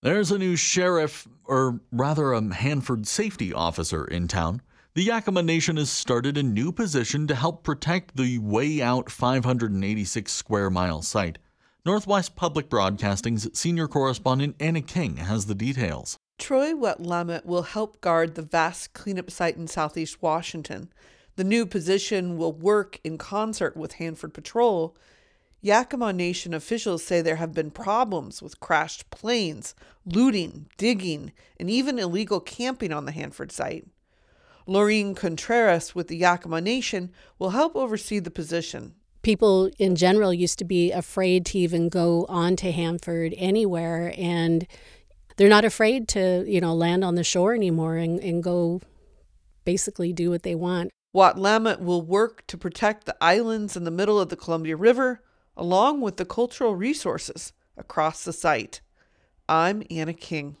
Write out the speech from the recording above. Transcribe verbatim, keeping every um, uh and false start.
There's a new sheriff, or rather a Hanford safety officer in town. The Yakima Nation has started a new position to help protect the way out five hundred eighty-six square mile site. Northwest Public Broadcasting's senior correspondent Anna King has the details. Troy Wetlammet will help guard the vast cleanup site in southeast Washington. The new position will work in concert with Hanford Patrol. Yakima Nation officials say there have been problems with crashed planes, looting, digging, and even illegal camping on the Hanford site. Laureen Contreras with the Yakima Nation will help oversee the position. People in general used to be afraid to even go on to Hanford anywhere, and they're not afraid to, you know, land on the shore anymore and, and go basically do what they want. Wetlammet will work to protect the islands in the middle of the Columbia River, along with the cultural resources across the site. I'm Anna King.